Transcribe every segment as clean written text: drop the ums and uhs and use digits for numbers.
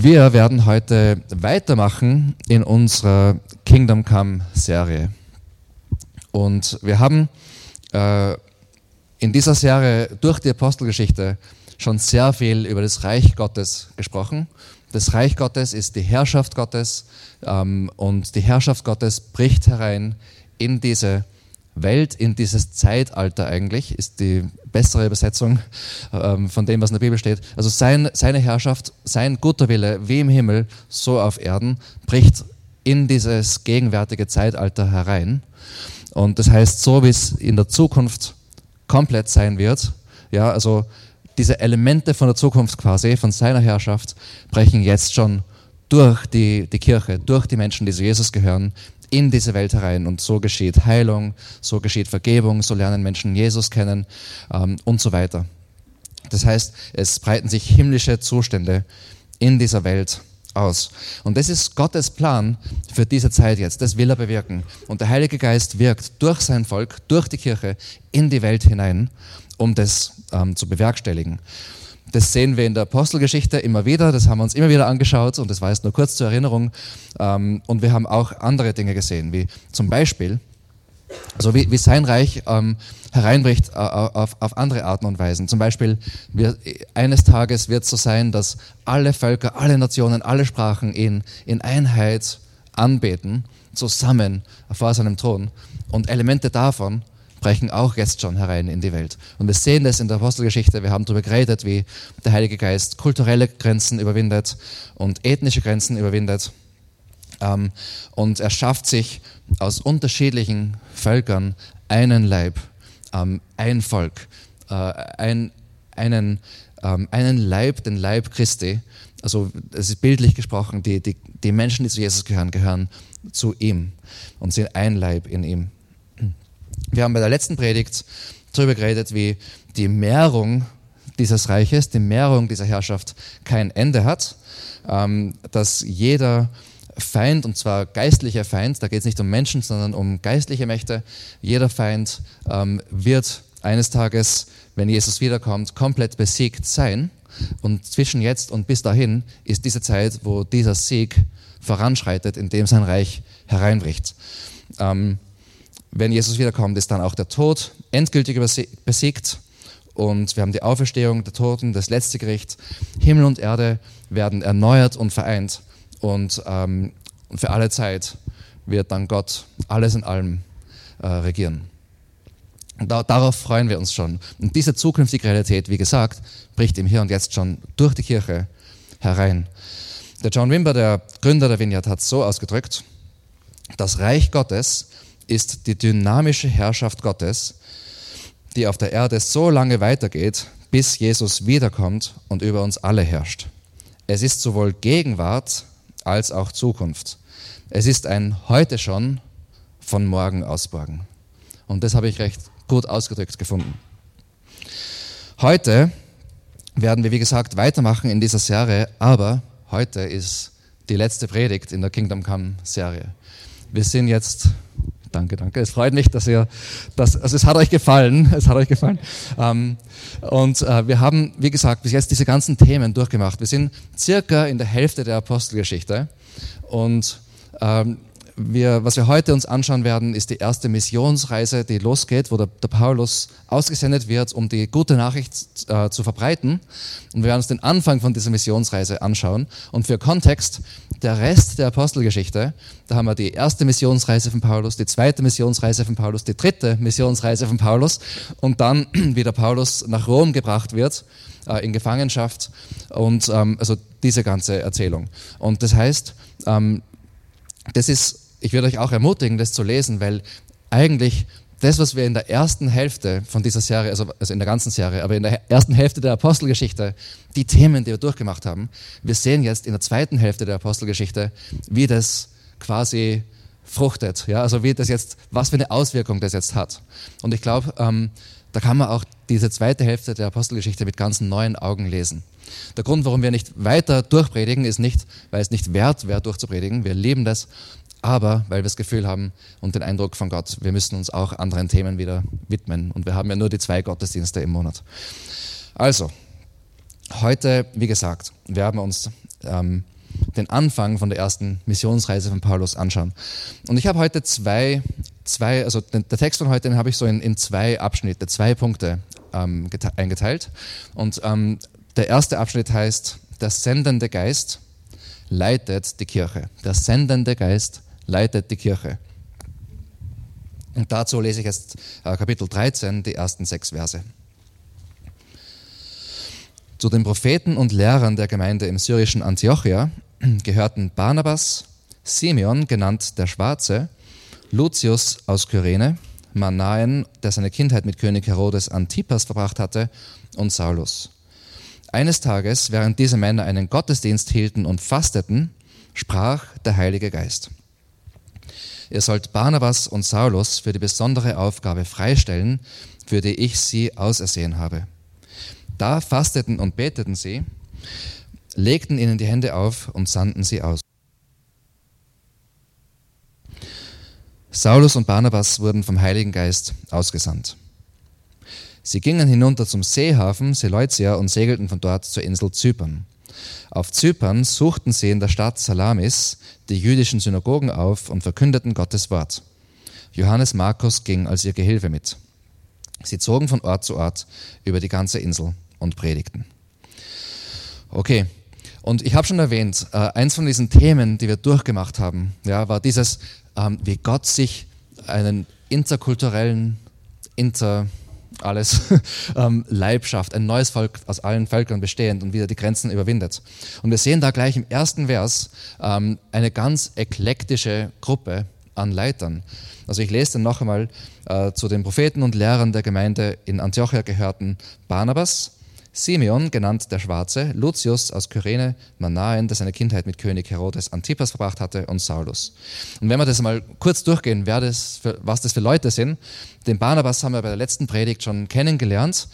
Wir werden heute weitermachen in unserer Kingdom Come Serie. Und wir haben in dieser Serie durch die Apostelgeschichte schon sehr viel über das Reich Gottes gesprochen. Das Reich Gottes ist die Herrschaft Gottes und die Herrschaft Gottes bricht herein in diese Welt, in dieses Zeitalter eigentlich, ist die bessere Übersetzung von dem, was in der Bibel steht. Also seine Herrschaft, sein guter Wille, wie im Himmel, so auf Erden, bricht in dieses gegenwärtige Zeitalter herein. Und das heißt, so wie es in der Zukunft komplett sein wird, ja, also diese Elemente von der Zukunft quasi, von seiner Herrschaft, brechen jetzt schon durch die Kirche, durch die Menschen, die zu Jesus gehören, in diese Welt herein. Und so geschieht Heilung, so geschieht Vergebung, so lernen Menschen Jesus kennen und so weiter. Das heißt, es breiten sich himmlische Zustände in dieser Welt aus. Und das ist Gottes Plan für diese Zeit jetzt. Das will er bewirken. Und der Heilige Geist wirkt durch sein Volk, durch die Kirche in die Welt hinein, um das zu bewerkstelligen. Das sehen wir in der Apostelgeschichte immer wieder, das haben wir uns immer wieder angeschaut und das war jetzt nur kurz zur Erinnerung. Und wir haben auch andere Dinge gesehen, wie zum Beispiel, also wie sein Reich hereinbricht auf andere Arten und Weisen. Zum Beispiel, eines Tages wird es so sein, dass alle Völker, alle Nationen, alle Sprachen ihn in Einheit anbeten, zusammen vor seinem Thron. Und Elemente davon brechen auch jetzt schon herein in die Welt. Und wir sehen das in der Apostelgeschichte, wir haben darüber geredet, wie der Heilige Geist kulturelle Grenzen überwindet und ethnische Grenzen überwindet. Und er schafft sich aus unterschiedlichen Völkern einen Leib, ein Volk, einen Leib, den Leib Christi. Also es ist bildlich gesprochen, die Menschen, die zu Jesus gehören zu ihm und sind ein Leib in ihm. Wir haben bei der letzten Predigt darüber geredet, wie die Mehrung dieses Reiches, die Mehrung dieser Herrschaft kein Ende hat, dass jeder Feind, und zwar geistlicher Feind, da geht es nicht um Menschen, sondern um geistliche Mächte, jeder Feind wird eines Tages, wenn Jesus wiederkommt, komplett besiegt sein. Und zwischen jetzt und bis dahin ist diese Zeit, wo dieser Sieg voranschreitet, indem sein Reich hereinbricht. Wenn Jesus wiederkommt, ist dann auch der Tod endgültig besiegt und wir haben die Auferstehung der Toten, das letzte Gericht. Himmel und Erde werden erneuert und vereint und für alle Zeit wird dann Gott alles in allem regieren. Und darauf freuen wir uns schon. Und diese zukünftige Realität, wie gesagt, bricht im Hier und Jetzt schon durch die Kirche herein. Der John Wimber, der Gründer der Vineyard, hat es so ausgedrückt: Das Reich Gottes ist die dynamische Herrschaft Gottes, die auf der Erde so lange weitergeht, bis Jesus wiederkommt und über uns alle herrscht. Es ist sowohl Gegenwart als auch Zukunft. Es ist ein Heute schon von morgen ausborgen. Und das habe ich recht gut ausgedrückt gefunden. Heute werden wir, wie gesagt, weitermachen in dieser Serie, aber heute ist die letzte Predigt in der Kingdom Come Serie. Wir sind jetzt... Danke. Es freut mich, also es hat euch gefallen. Wir haben, wie gesagt, bis jetzt diese ganzen Themen durchgemacht. Wir sind circa in der Hälfte der Apostelgeschichte und was wir heute uns anschauen werden, ist die erste Missionsreise, die losgeht, wo der Paulus ausgesendet wird, um die gute Nachricht zu verbreiten. Und wir werden uns den Anfang von dieser Missionsreise anschauen. Und für Kontext, der Rest der Apostelgeschichte, da haben wir die erste Missionsreise von Paulus, die zweite Missionsreise von Paulus, die dritte Missionsreise von Paulus und dann, wie der Paulus nach Rom gebracht wird, in Gefangenschaft und also diese ganze Erzählung. Und das heißt, ich würde euch auch ermutigen, das zu lesen, weil eigentlich das, was wir in der ersten Hälfte von dieser Serie, also in der ganzen Serie, aber in der ersten Hälfte der Apostelgeschichte, die Themen, die wir durchgemacht haben, wir sehen jetzt in der zweiten Hälfte der Apostelgeschichte, wie das quasi fruchtet, ja, also was für eine Auswirkung das jetzt hat. Und ich glaube, da kann man auch diese zweite Hälfte der Apostelgeschichte mit ganz neuen Augen lesen. Der Grund, warum wir nicht weiter durchpredigen, ist nicht, weil es nicht wert wäre, durchzupredigen. Wir lieben das, aber weil wir das Gefühl haben und den Eindruck von Gott, wir müssen uns auch anderen Themen wieder widmen. Und wir haben ja nur die 2 Gottesdienste im Monat. Also, heute, wie gesagt, werden wir uns den Anfang von der ersten Missionsreise von Paulus anschauen. Und ich habe heute also der Text von heute, den habe ich so in zwei Abschnitte, 2 Punkte eingeteilt. Und der erste Abschnitt heißt, der sendende Geist leitet die Kirche. Der sendende Geist leitet die Kirche. Und dazu lese ich jetzt Kapitel 13, die ersten 6 Verse. Zu den Propheten und Lehrern der Gemeinde im syrischen Antiochia gehörten Barnabas, Simeon, genannt der Schwarze, Lucius aus Kyrene, Manaen, der seine Kindheit mit König Herodes Antipas verbracht hatte, und Saulus. Eines Tages, während diese Männer einen Gottesdienst hielten und fasteten, sprach der Heilige Geist: Ihr sollt Barnabas und Saulus für die besondere Aufgabe freistellen, für die ich sie ausersehen habe. Da fasteten und beteten sie, legten ihnen die Hände auf und sandten sie aus. Saulus und Barnabas wurden vom Heiligen Geist ausgesandt. Sie gingen hinunter zum Seehafen Seleucia und segelten von dort zur Insel Zypern. Auf Zypern suchten sie in der Stadt Salamis die jüdischen Synagogen auf und verkündeten Gottes Wort. Johannes Markus ging als ihr Gehilfe mit. Sie zogen von Ort zu Ort über die ganze Insel und predigten. Okay, und ich habe schon erwähnt, eins von diesen Themen, die wir durchgemacht haben, ja, war dieses, wie Gott sich einen interkulturellen, Leib schafft, ein neues Volk aus allen Völkern bestehend und wieder die Grenzen überwindet. Und wir sehen da gleich im ersten Vers eine ganz eklektische Gruppe an Leitern. Also ich lese dann noch einmal, zu den Propheten und Lehrern der Gemeinde in Antiochia gehörten Barnabas, Simeon, genannt der Schwarze, Lucius aus Kyrene, Manaen, der seine Kindheit mit König Herodes Antipas verbracht hatte, und Saulus. Und wenn wir das mal kurz durchgehen, was das für Leute sind, den Barnabas haben wir bei der letzten Predigt schon kennengelernt.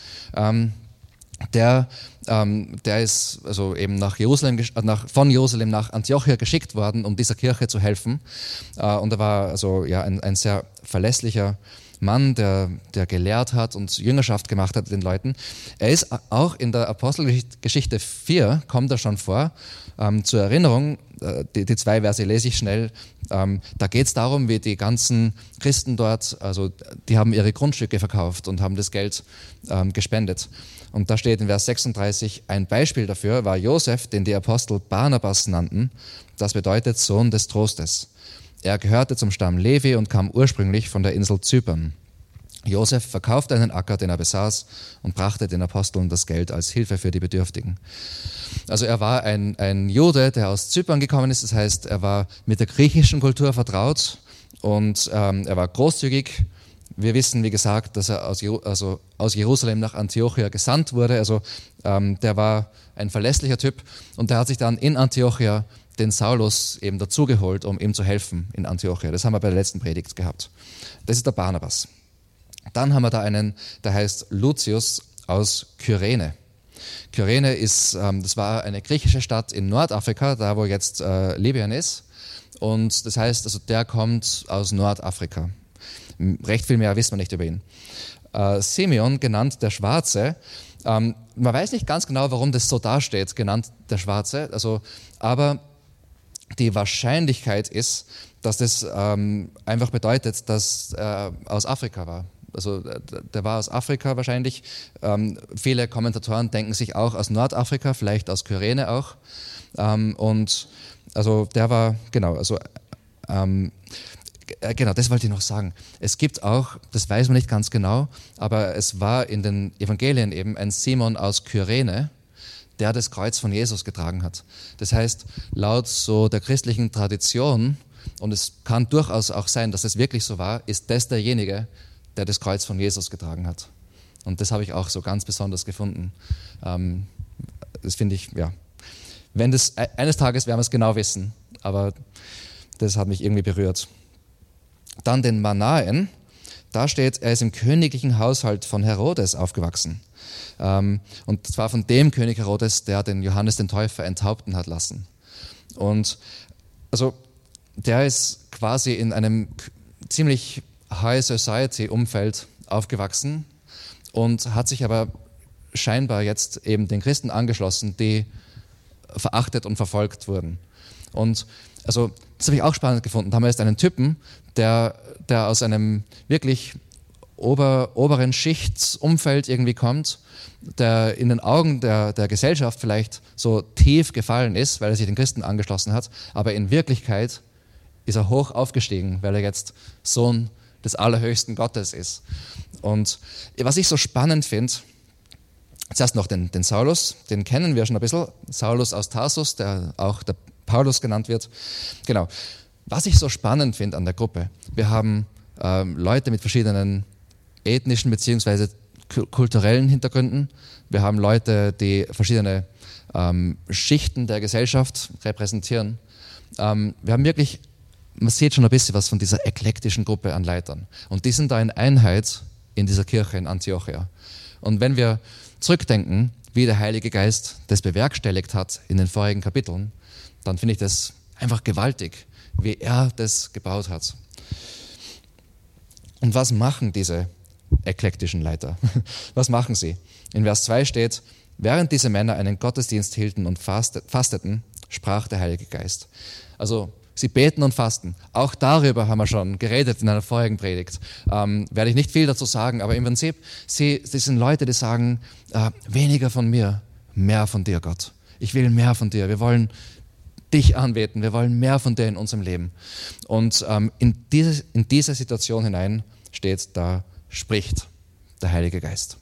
Der ist also eben von Jerusalem nach Antiochia geschickt worden, um dieser Kirche zu helfen. Und er war also ja ein sehr verlässlicher Mann, der gelehrt hat und Jüngerschaft gemacht hat den Leuten. Er ist auch in der Apostelgeschichte 4, kommt er schon vor. Zur Erinnerung, die 2 Verse lese ich schnell. Da geht es darum, wie die ganzen Christen dort, also die haben ihre Grundstücke verkauft und haben das Geld gespendet. Und da steht in Vers 36, ein Beispiel dafür war Josef, den die Apostel Barnabas nannten. Das bedeutet Sohn des Trostes. Er gehörte zum Stamm Levi und kam ursprünglich von der Insel Zypern. Josef verkaufte einen Acker, den er besaß, und brachte den Aposteln das Geld als Hilfe für die Bedürftigen. Also er war ein Jude, der aus Zypern gekommen ist. Das heißt, er war mit der griechischen Kultur vertraut und er war großzügig. Wir wissen, wie gesagt, dass er aus Jerusalem nach Antiochia gesandt wurde. Also der war ein verlässlicher Typ und der hat sich dann in Antiochia den Saulus eben dazugeholt, um ihm zu helfen in Antiochia. Das haben wir bei der letzten Predigt gehabt. Das ist der Barnabas. Dann haben wir da einen, der heißt Lucius aus Kyrene. Kyrene das war eine griechische Stadt in Nordafrika, da wo jetzt Libyen ist. Und das heißt, also der kommt aus Nordafrika. Recht viel mehr wissen wir nicht über ihn. Simeon, genannt der Schwarze. Man weiß nicht ganz genau, warum das so dasteht, genannt der Schwarze. Also, aber die Wahrscheinlichkeit ist, dass das einfach bedeutet, dass er aus Afrika war. Also der war aus Afrika wahrscheinlich. Viele Kommentatoren denken sich auch aus Nordafrika, vielleicht aus Kyrene auch. Und also der war, genau, das wollte ich noch sagen. Es gibt auch, das weiß man nicht ganz genau, aber es war in den Evangelien eben ein Simon aus Kyrene, der das Kreuz von Jesus getragen hat. Das heißt, laut so der christlichen Tradition, und es kann durchaus auch sein, dass es wirklich so war, ist das derjenige, der das Kreuz von Jesus getragen hat. Und das habe ich auch so ganz besonders gefunden. Das finde ich, ja. Eines Tages werden wir es genau wissen, aber das hat mich irgendwie berührt. Dann den Manaen, da steht, er ist im königlichen Haushalt von Herodes aufgewachsen. Und zwar von dem König Herodes, der den Johannes den Täufer enthaupten hat lassen. Und also der ist quasi in einem ziemlich High Society Umfeld aufgewachsen und hat sich aber scheinbar jetzt eben den Christen angeschlossen, die verachtet und verfolgt wurden. Und also das habe ich auch spannend gefunden. Da haben wir jetzt einen Typen, der aus einem wirklich oberen Schichtsumfeld irgendwie kommt, der in den Augen der Gesellschaft vielleicht so tief gefallen ist, weil er sich den Christen angeschlossen hat, aber in Wirklichkeit ist er hoch aufgestiegen, weil er jetzt Sohn des allerhöchsten Gottes ist. Und was ich so spannend finde, zuerst noch den Saulus, den kennen wir schon ein bisschen, Saulus aus Tarsus, der auch der Paulus genannt wird. Genau. Was ich so spannend finde an der Gruppe, wir haben Leute mit verschiedenen ethnischen bzw. kulturellen Hintergründen, wir haben Leute, die verschiedene Schichten der Gesellschaft repräsentieren. Wir haben wirklich, man sieht schon ein bisschen was von dieser eklektischen Gruppe an Leitern. Und die sind da in Einheit in dieser Kirche in Antiochia. Und wenn wir zurückdenken, wie der Heilige Geist das bewerkstelligt hat in den vorigen Kapiteln, dann finde ich das einfach gewaltig, wie er das gebaut hat. Und was machen diese eklektischen Leiter? Was machen sie? In Vers 2 steht, während diese Männer einen Gottesdienst hielten und fasteten, sprach der Heilige Geist. Also sie beten und fasten. Auch darüber haben wir schon geredet in einer vorigen Predigt. Werde ich nicht viel dazu sagen, aber im Prinzip, sie sind Leute, die sagen, weniger von mir, mehr von dir, Gott. Ich will mehr von dir. Wir wollen dich anbeten. Wir wollen mehr von dir in unserem Leben. Und in diese Situation hinein steht, da spricht der Heilige Geist.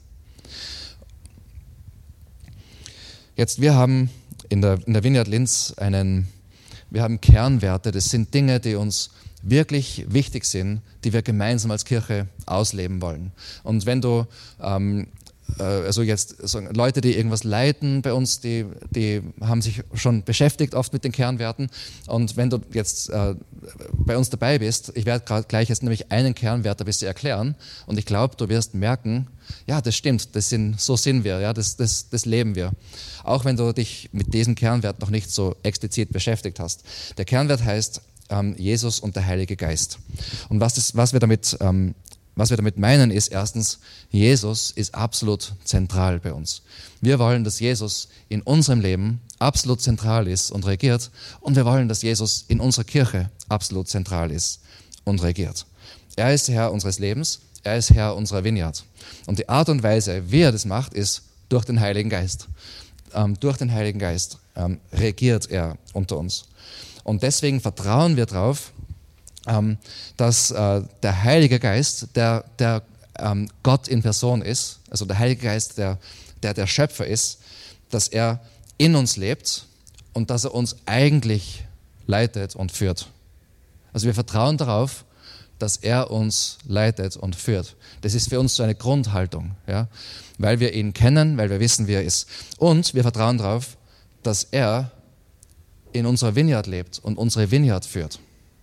Jetzt, wir haben in der Vineyard Linz wir haben Kernwerte, das sind Dinge, die uns wirklich wichtig sind, die wir gemeinsam als Kirche ausleben wollen. Und wenn du, also jetzt Leute, die irgendwas leiten bei uns, die haben sich schon beschäftigt oft mit den Kernwerten. Und wenn du jetzt bei uns dabei bist, ich werde gleich jetzt nämlich einen Kernwert ein bisschen erklären. Und ich glaube, du wirst merken, ja, das stimmt, so sind wir, ja, das leben wir. Auch wenn du dich mit diesem Kernwert noch nicht so explizit beschäftigt hast. Der Kernwert heißt Jesus und der Heilige Geist. Und was wir damit meinen, ist erstens, Jesus ist absolut zentral bei uns. Wir wollen, dass Jesus in unserem Leben absolut zentral ist und regiert. Und wir wollen, dass Jesus in unserer Kirche absolut zentral ist und regiert. Er ist Herr unseres Lebens. Er ist Herr unserer Vineyard. Und die Art und Weise, wie er das macht, ist durch den Heiligen Geist. Durch den Heiligen Geist regiert er unter uns. Und deswegen vertrauen wir darauf, dass der Heilige Geist, der Gott in Person ist, also der Heilige Geist, der Schöpfer ist, dass er in uns lebt und dass er uns eigentlich leitet und führt. Also wir vertrauen darauf, dass er uns leitet und führt. Das ist für uns so eine Grundhaltung, ja? Weil wir ihn kennen, weil wir wissen, wie er ist. Und wir vertrauen darauf, dass er in unserer Vineyard lebt und unsere Vineyard führt.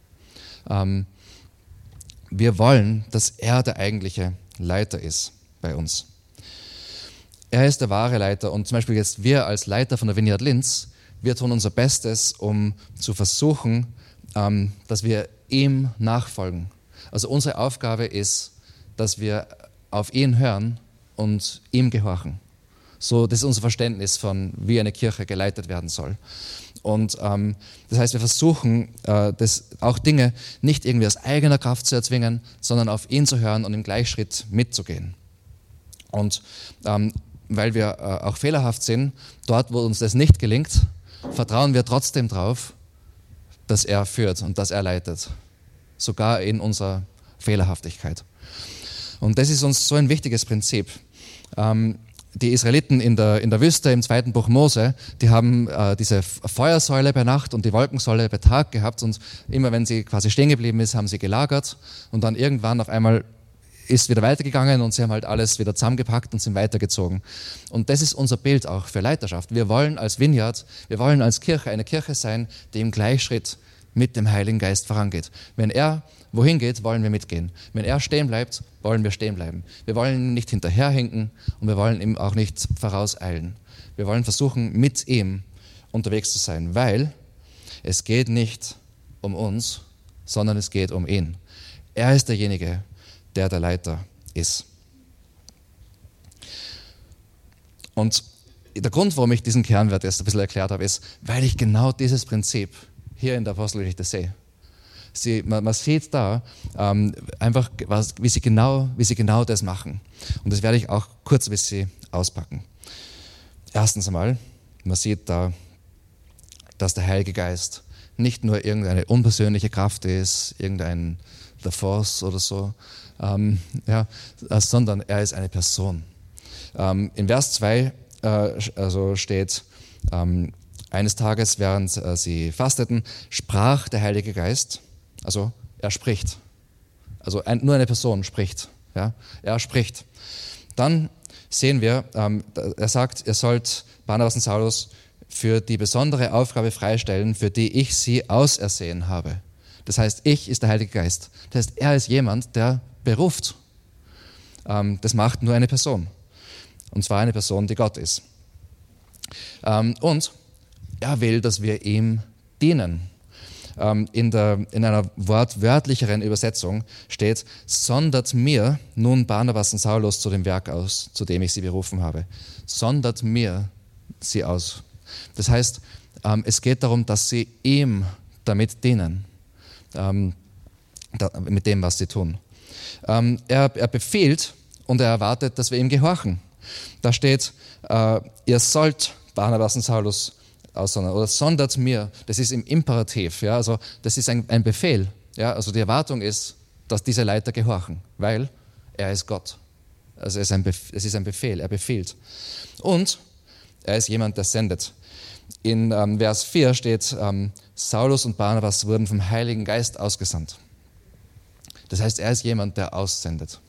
Wir wollen, dass er der eigentliche Leiter ist bei uns. Er ist der wahre Leiter und zum Beispiel jetzt wir als Leiter von der Vineyard Linz, wir tun unser Bestes, um zu versuchen, dass wir ihm nachfolgen. Also unsere Aufgabe ist, dass wir auf ihn hören und ihm gehorchen. So, das ist unser Verständnis von, wie eine Kirche geleitet werden soll. Und das heißt, wir versuchen, auch Dinge nicht irgendwie aus eigener Kraft zu erzwingen, sondern auf ihn zu hören und im Gleichschritt mitzugehen. Und weil wir auch fehlerhaft sind, dort, wo uns das nicht gelingt, vertrauen wir trotzdem darauf, dass er führt und dass er leitet. Sogar in unserer Fehlerhaftigkeit. Und das ist uns so ein wichtiges Prinzip. Die Israeliten in der Wüste im 2. Buch Mose, die haben diese Feuersäule bei Nacht und die Wolkensäule bei Tag gehabt und immer wenn sie quasi stehen geblieben ist, haben sie gelagert und dann irgendwann auf einmal ist wieder weitergegangen und sie haben halt alles wieder zusammengepackt und sind weitergezogen. Und das ist unser Bild auch für Leiterschaft. Wir wollen als Vineyard, wir wollen als Kirche eine Kirche sein, die im Gleichschritt mit dem Heiligen Geist vorangeht. Wenn er wohin geht, wollen wir mitgehen. Wenn er stehen bleibt, wollen wir stehen bleiben. Wir wollen ihm nicht hinterherhinken und wir wollen ihm auch nicht vorauseilen. Wir wollen versuchen, mit ihm unterwegs zu sein, weil es geht nicht um uns, sondern es geht um ihn. Er ist derjenige, der Leiter ist. Und der Grund, warum ich diesen Kernwert jetzt ein bisschen erklärt habe, ist, weil ich genau dieses Prinzip hier in der Apostelgeschichte sehe. Man sieht da einfach, wie sie genau das machen. Und das werde ich auch kurz ein bisschen auspacken. Erstens einmal, man sieht da, dass der Heilige Geist nicht nur irgendeine unpersönliche Kraft ist, irgendein The Force oder so, sondern er ist eine Person. In Vers 2 steht, eines Tages, während sie fasteten, sprach der Heilige Geist, also er spricht, also nur eine Person spricht, ja? Er spricht. Dann sehen wir, er sagt, ihr sollt Barnabas und Saulus für die besondere Aufgabe freistellen, für die ich sie ausersehen habe. Das heißt, ich ist der Heilige Geist. Das heißt, er ist jemand, der beruft. Das macht nur eine Person. Und zwar eine Person, die Gott ist. Und er will, dass wir ihm dienen. In einer wortwörtlicheren Übersetzung steht, sondert mir nun Barnabas und Saulus zu dem Werk aus, zu dem ich sie berufen habe. Sondert mir sie aus. Das heißt, es geht darum, dass sie ihm damit dienen, mit dem, was sie tun. Er befiehlt und er erwartet, dass wir ihm gehorchen. Da steht, ihr sollt Barnabas und Saulus aussondern oder sondert mir, das ist im Imperativ, ja, also das ist ein Befehl. Ja, also die Erwartung ist, dass diese Leiter gehorchen, weil er ist Gott. Also es ist ein Befehl, er befiehlt. Und er ist jemand, der sendet. In Vers 4 steht, Saulus und Barnabas wurden vom Heiligen Geist ausgesandt. Das heißt, er ist jemand, der aussendet.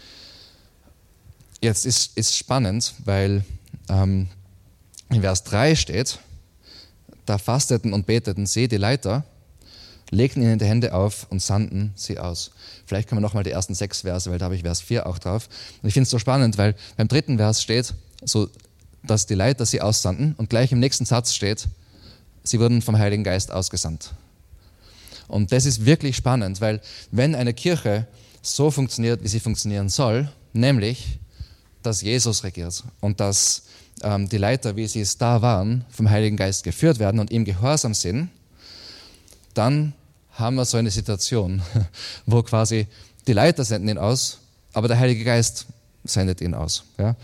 Jetzt ist spannend, weil in Vers 3 steht, da fasteten und beteten sie, die Leiter, legten ihnen die Hände auf und sandten sie aus. Vielleicht können wir nochmal die ersten 6 Verse, weil da habe ich Vers 4 auch drauf. Und ich finde es so spannend, weil beim 3. Vers steht, so, dass die Leiter sie aussandten und gleich im nächsten Satz steht, sie wurden vom Heiligen Geist ausgesandt. Und das ist wirklich spannend, weil wenn eine Kirche so funktioniert, wie sie funktionieren soll, nämlich, dass Jesus regiert und dass die Leiter, wie sie es da waren, vom Heiligen Geist geführt werden und ihm gehorsam sind, dann haben wir so eine Situation, wo quasi die Leiter senden ihn aus, aber der Heilige Geist sendet ihn aus. Ja?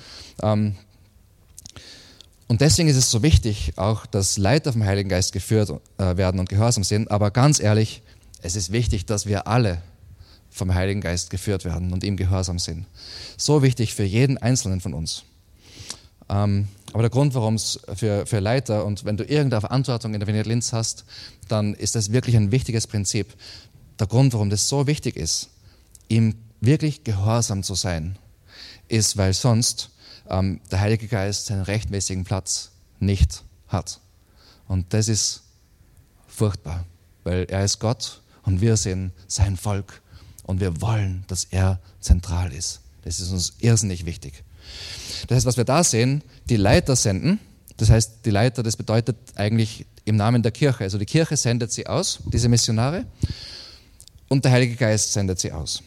Und deswegen ist es so wichtig, auch dass Leiter vom Heiligen Geist geführt werden und gehorsam sind, aber ganz ehrlich, es ist wichtig, dass wir alle vom Heiligen Geist geführt werden und ihm gehorsam sind. So wichtig für jeden Einzelnen von uns. Aber der Grund, warum es für Leiter und wenn du irgendeine Verantwortung in der Vineyard Linz hast, dann ist das wirklich ein wichtiges Prinzip. Der Grund, warum das so wichtig ist, ihm wirklich gehorsam zu sein, ist, weil sonst der Heilige Geist seinen rechtmäßigen Platz nicht hat. Und das ist furchtbar, weil er ist Gott und wir sind sein Volk und wir wollen, dass er zentral ist. Das ist uns irrsinnig wichtig. Das heißt, was wir da sehen, die Leiter senden, das heißt, die Leiter, das bedeutet eigentlich im Namen der Kirche. Also die Kirche sendet sie aus, diese Missionare, und der Heilige Geist sendet sie aus.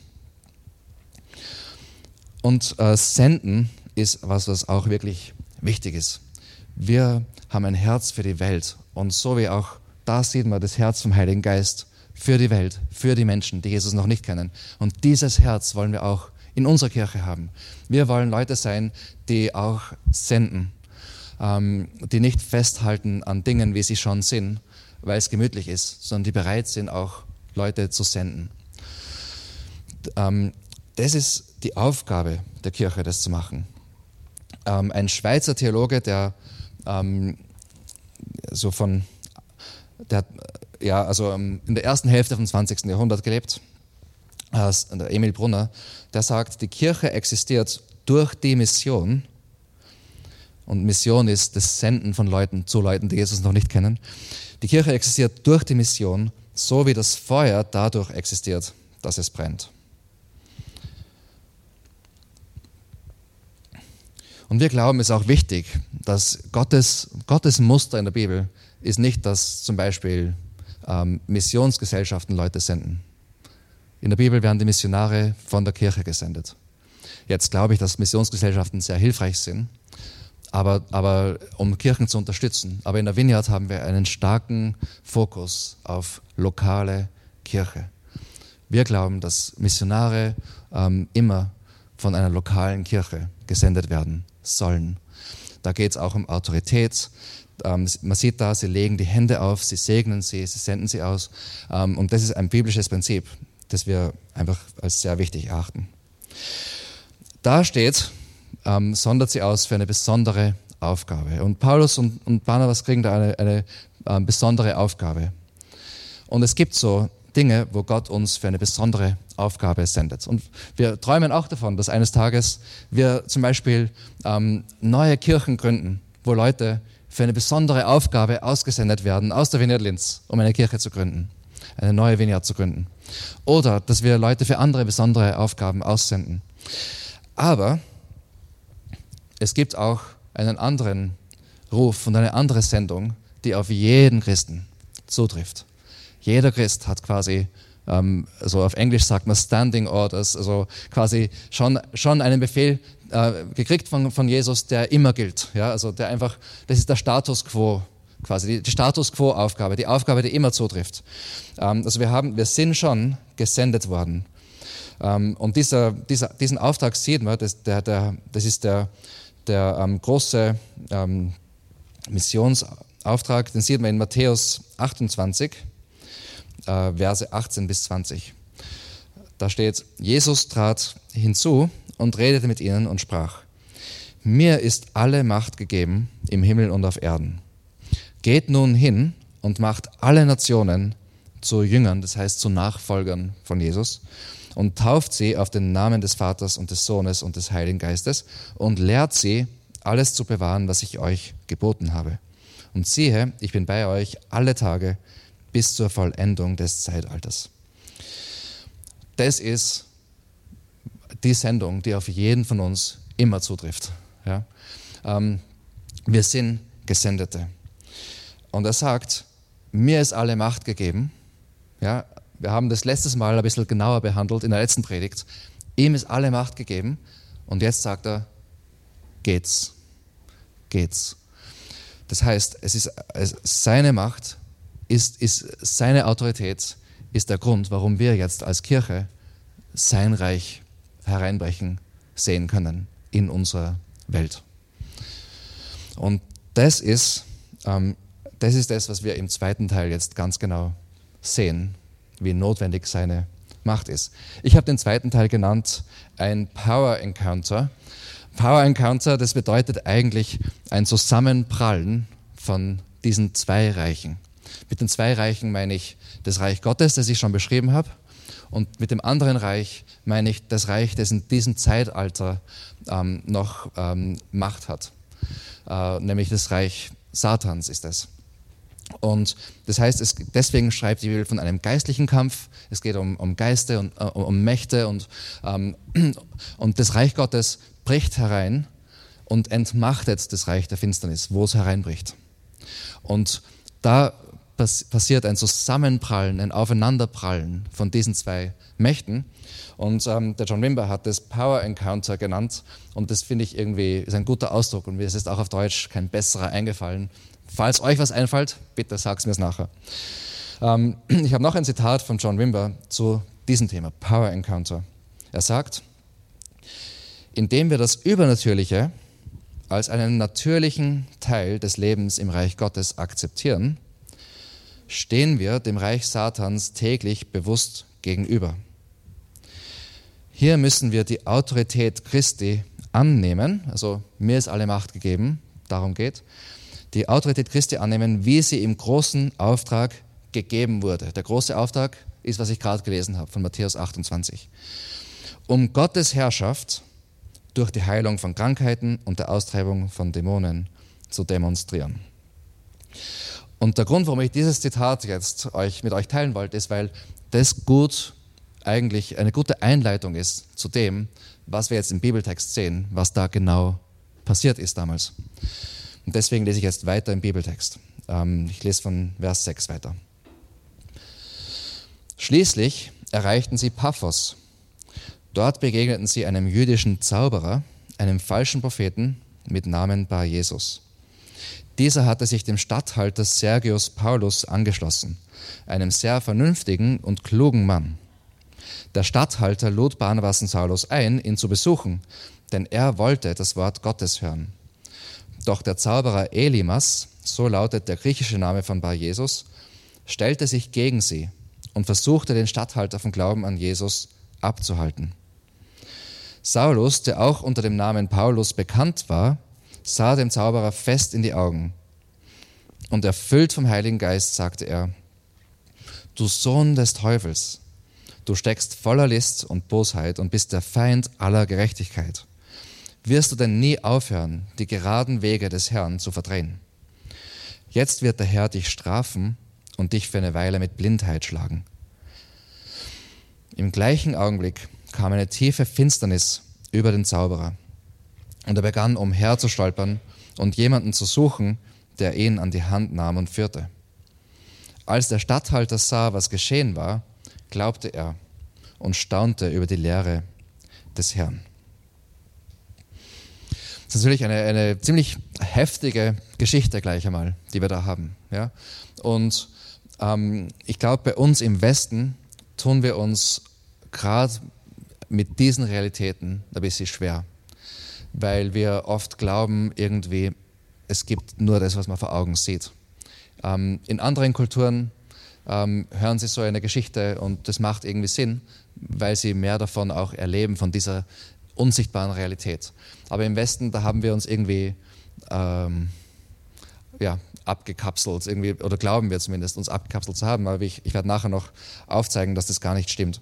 Und senden ist was auch wirklich wichtig ist. Wir haben ein Herz für die Welt und so wie auch da sieht man das Herz vom Heiligen Geist für die Welt, für die Menschen, die Jesus noch nicht kennen. Und dieses Herz wollen wir auch in unserer Kirche haben. Wir wollen Leute sein, die auch senden, die nicht festhalten an Dingen, wie sie schon sind, weil es gemütlich ist, sondern die bereit sind, auch Leute zu senden. Das ist die Aufgabe der Kirche, das zu machen. Ein Schweizer Theologe, der in der ersten Hälfte vom 20. Jahrhundert gelebt, der Emil Brunner, der sagt, die Kirche existiert durch die Mission, und Mission ist das Senden von Leuten zu Leuten, die Jesus noch nicht kennen. Die Kirche existiert durch die Mission, so wie das Feuer dadurch existiert, dass es brennt. Und wir glauben, es ist auch wichtig, dass Gottes Muster in der Bibel ist nicht, dass zum Beispiel Missionsgesellschaften Leute senden. In der Bibel werden die Missionare von der Kirche gesendet. Jetzt glaube ich, dass Missionsgesellschaften sehr hilfreich sind, aber um Kirchen zu unterstützen. Aber in der Vineyard haben wir einen starken Fokus auf lokale Kirche. Wir glauben, dass Missionare immer von einer lokalen Kirche gesendet werden sollen. Da geht es auch um Autorität. Man sieht da, sie legen die Hände auf, sie segnen sie senden sie aus. Und das ist ein biblisches Prinzip, das wir einfach als sehr wichtig erachten. Da steht, sondert sie aus für eine besondere Aufgabe. Und Paulus und Barnabas kriegen da eine besondere Aufgabe. Und es gibt so Dinge, wo Gott uns für eine besondere Aufgabe sendet. Und wir träumen auch davon, dass eines Tages wir zum Beispiel neue Kirchen gründen, wo Leute für eine besondere Aufgabe ausgesendet werden aus der Vineyard Linz, um eine Kirche zu gründen, eine neue Vineyard zu gründen. Oder dass wir Leute für andere besondere Aufgaben aussenden. Aber es gibt auch einen anderen Ruf und eine andere Sendung, die auf jeden Christen zutrifft. Jeder Christ hat quasi, so auf Englisch sagt man Standing Orders, also quasi schon einen Befehl gekriegt von Jesus, der immer gilt. Ja, also der einfach, das ist der Status Quo, quasi die Status Quo-Aufgabe, die Aufgabe, die immer zutrifft. Also wir sind schon gesendet worden. Und diesen Auftrag sieht man, das ist der große Missionsauftrag, den sieht man in Matthäus 28, Verse 18 bis 20. Da steht, Jesus trat hinzu und redete mit ihnen und sprach, mir ist alle Macht gegeben im Himmel und auf Erden. Geht nun hin und macht alle Nationen zu Jüngern, das heißt zu Nachfolgern von Jesus, und tauft sie auf den Namen des Vaters und des Sohnes und des Heiligen Geistes und lehrt sie, alles zu bewahren, was ich euch geboten habe. Und siehe, ich bin bei euch alle Tage bis zur Vollendung des Zeitalters. Das ist die Sendung, die auf jeden von uns immer zutrifft. Ja? Wir sind Gesendete. Und er sagt, mir ist alle Macht gegeben. Ja? Wir haben das letztes Mal ein bisschen genauer behandelt in der letzten Predigt. Ihm ist alle Macht gegeben. Und jetzt sagt er, geht's. Das heißt, seine Macht ist seine Autorität, ist der Grund, warum wir jetzt als Kirche sein Reich hereinbrechen sehen können in unserer Welt. Und das ist das, was wir im zweiten Teil jetzt ganz genau sehen, wie notwendig seine Macht ist. Ich habe den zweiten Teil genannt, ein Power Encounter. Power Encounter, das bedeutet eigentlich ein Zusammenprallen von diesen zwei Reichen. Mit den zwei Reichen meine ich das Reich Gottes, das ich schon beschrieben habe, und mit dem anderen Reich meine ich das Reich, das in diesem Zeitalter noch Macht hat, nämlich das Reich Satans ist es. Und das heißt, deswegen schreibt die Bibel von einem geistlichen Kampf. Es geht um Geiste und um Mächte und das Reich Gottes bricht herein und entmachtet das Reich der Finsternis, wo es hereinbricht. Und da passiert ein Zusammenprallen, ein Aufeinanderprallen von diesen zwei Mächten. Und der John Wimber hat das Power Encounter genannt. Und das finde ich irgendwie ist ein guter Ausdruck. Und mir ist auch auf Deutsch kein besserer eingefallen. Falls euch was einfällt, bitte sagt es mir nachher. Ich habe noch ein Zitat von John Wimber zu diesem Thema, Power Encounter. Er sagt, indem wir das Übernatürliche als einen natürlichen Teil des Lebens im Reich Gottes akzeptieren, stehen wir dem Reich Satans täglich bewusst gegenüber. Hier müssen wir die Autorität Christi annehmen, also mir ist alle Macht gegeben, darum geht, die Autorität Christi annehmen, wie sie im großen Auftrag gegeben wurde. Der große Auftrag ist, was ich gerade gelesen habe, von Matthäus 28. Um Gottes Herrschaft durch die Heilung von Krankheiten und der Austreibung von Dämonen zu demonstrieren. Und der Grund, warum ich dieses Zitat jetzt mit euch teilen wollte, ist, weil das eigentlich eine gute Einleitung ist zu dem, was wir jetzt im Bibeltext sehen, was da genau passiert ist damals. Und deswegen lese ich jetzt weiter im Bibeltext. Ich lese von Vers 6 weiter. Schließlich erreichten sie Paphos. Dort begegneten sie einem jüdischen Zauberer, einem falschen Propheten, mit Namen Bar Jesus. Dieser hatte sich dem Statthalter Sergius Paulus angeschlossen, einem sehr vernünftigen und klugen Mann. Der Statthalter lud Barnabas und Saulus ein, ihn zu besuchen, denn er wollte das Wort Gottes hören. Doch der Zauberer Elimas, so lautet der griechische Name von Bar Jesus, stellte sich gegen sie und versuchte, den Statthalter vom Glauben an Jesus abzuhalten. Saulus, der auch unter dem Namen Paulus bekannt war, sah dem Zauberer fest in die Augen. Und erfüllt vom Heiligen Geist sagte er: Du Sohn des Teufels, du steckst voller List und Bosheit und bist der Feind aller Gerechtigkeit. Wirst du denn nie aufhören, die geraden Wege des Herrn zu verdrehen? Jetzt wird der Herr dich strafen und dich für eine Weile mit Blindheit schlagen. Im gleichen Augenblick kam eine tiefe Finsternis über den Zauberer. Und er begann umherzustolpern und jemanden zu suchen, der ihn an die Hand nahm und führte. Als der Statthalter sah, was geschehen war, glaubte er und staunte über die Lehre des Herrn. Das ist natürlich eine ziemlich heftige Geschichte gleich einmal, die wir da haben. Ja? Und ich glaube, bei uns im Westen tun wir uns gerade mit diesen Realitäten ein bisschen schwer, weil wir oft glauben, irgendwie, es gibt nur das, was man vor Augen sieht. In anderen Kulturen hören sie so eine Geschichte und das macht irgendwie Sinn, weil sie mehr davon auch erleben, von dieser unsichtbaren Realität. Aber im Westen, da haben wir uns irgendwie abgekapselt, irgendwie, oder glauben wir zumindest, uns abgekapselt zu haben. Aber ich werde nachher noch aufzeigen, dass das gar nicht stimmt.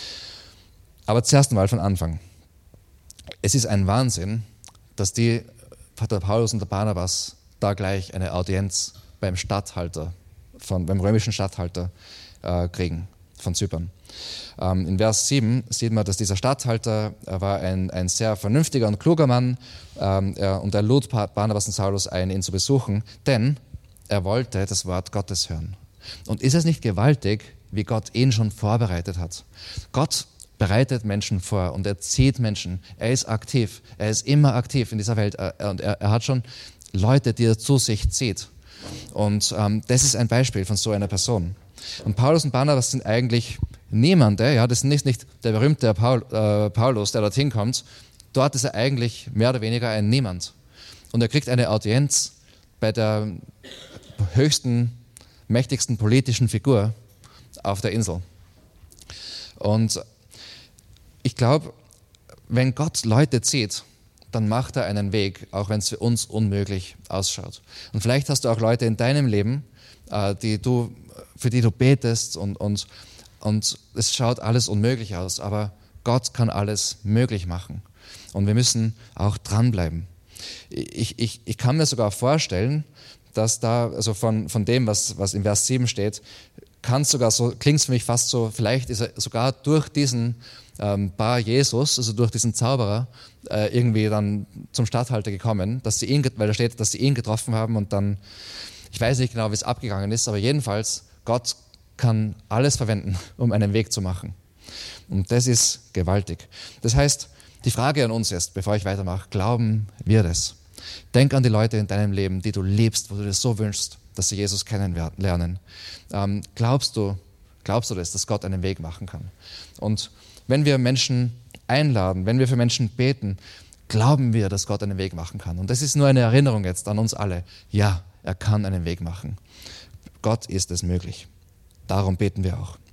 Aber zuerst einmal von Anfang. Es ist ein Wahnsinn, dass der Paulus und der Barnabas da gleich eine Audienz beim römischen Statthalter kriegen von Zypern. In Vers 7 sieht man, dass dieser Statthalter war ein sehr vernünftiger und kluger Mann und er lud Barnabas und Saulus ein, ihn zu besuchen, denn er wollte das Wort Gottes hören. Und ist es nicht gewaltig, wie Gott ihn schon vorbereitet hat? Gott bereitet Menschen vor und er zieht Menschen. Er ist aktiv. Er ist immer aktiv in dieser Welt und er hat schon Leute, die er zu sich zieht. Und das ist ein Beispiel von so einer Person. Und Paulus und Barnabas sind eigentlich niemande, ja, das ist nicht der berühmte Paulus, der dorthin kommt. Dort ist er eigentlich mehr oder weniger ein Niemand. Und er kriegt eine Audienz bei der höchsten, mächtigsten politischen Figur auf der Insel. Und ich glaube, wenn Gott Leute zieht, dann macht er einen Weg, auch wenn es für uns unmöglich ausschaut. Und vielleicht hast du auch Leute in deinem Leben, für die du betest und es schaut alles unmöglich aus, aber Gott kann alles möglich machen. Und wir müssen auch dranbleiben. Ich kann mir sogar vorstellen, dass da, also von dem, was in Vers 7 steht, klingt es für mich fast so, vielleicht ist er sogar durch diesen Bar Jesus, also durch diesen Zauberer, irgendwie dann zum Statthalter gekommen, weil da steht, dass sie ihn getroffen haben und dann, ich weiß nicht genau, wie es abgegangen ist, aber jedenfalls, Gott kann alles verwenden, um einen Weg zu machen. Und das ist gewaltig. Das heißt, die Frage an uns ist, bevor ich weitermache, glauben wir das? Denk an die Leute in deinem Leben, die du liebst, wo du dir so wünschst, dass sie Jesus kennenlernen. Glaubst du das, dass Gott einen Weg machen kann? Und wenn wir Menschen einladen, wenn wir für Menschen beten, glauben wir, dass Gott einen Weg machen kann. Und das ist nur eine Erinnerung jetzt an uns alle. Ja, er kann einen Weg machen. Gott ist es möglich. Darum beten wir auch.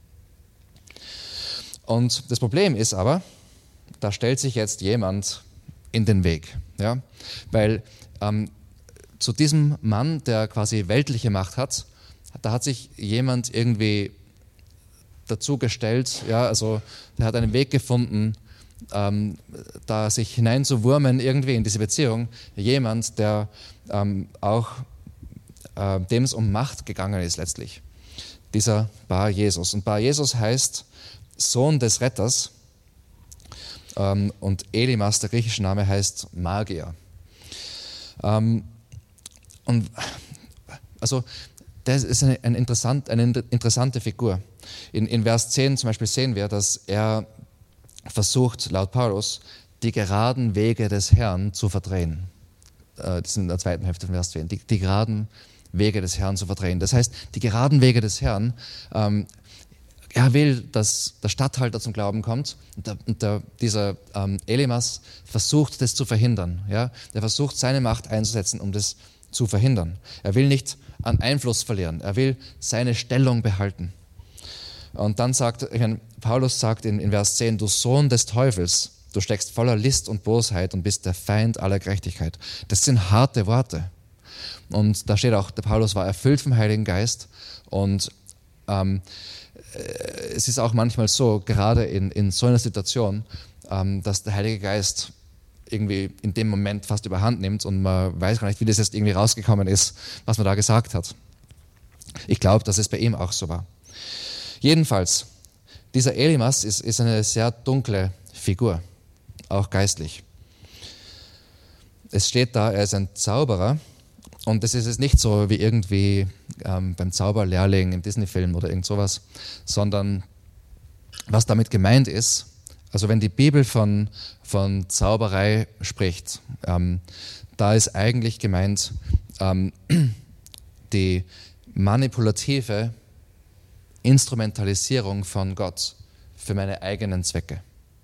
Und das Problem ist aber, da stellt sich jetzt jemand in den Weg. Ja? Weil zu diesem Mann, der quasi weltliche Macht hat, da hat sich jemand irgendwie dazu gestellt, ja, also der hat einen Weg gefunden, da sich hineinzuwurmen irgendwie in diese Beziehung. Jemand, der auch dem es um Macht gegangen ist letztlich. Dieser Bar Jesus. Und Bar Jesus heißt Sohn des Retters und Elimas, der griechische Name, heißt Magier. Und also das ist eine interessante Figur. In Vers 10 zum Beispiel sehen wir, dass er versucht, laut Paulus, die geraden Wege des Herrn zu verdrehen. das in der zweiten Hälfte von Vers 10, die geraden Wege des Herrn zu verdrehen. Das heißt, die geraden Wege des Herrn, er will, dass der Statthalter zum Glauben kommt und dieser Elimas versucht, das zu verhindern. Ja? Der versucht, seine Macht einzusetzen, um das zu verhindern. Er will nicht an Einfluss verlieren, er will seine Stellung behalten. Und dann sagt, Paulus sagt in Vers 10, du Sohn des Teufels, du steckst voller List und Bosheit und bist der Feind aller Gerechtigkeit. Das sind harte Worte. Und da steht auch, der Paulus war erfüllt vom Heiligen Geist und es ist auch manchmal so, gerade in so einer Situation, dass der Heilige Geist irgendwie in dem Moment fast überhand nimmt und man weiß gar nicht, wie das jetzt irgendwie rausgekommen ist, was man da gesagt hat. Ich glaube, dass es bei ihm auch so war. Jedenfalls, dieser Elimas ist eine sehr dunkle Figur, auch geistlich. Es steht da, er ist ein Zauberer und das ist jetzt nicht so wie irgendwie beim Zauberlehrling im Disney-Film oder irgend sowas, sondern was damit gemeint ist, also wenn die Bibel von Zauberei spricht, da ist eigentlich gemeint die manipulative Instrumentalisierung von Gott für meine eigenen Zwecke.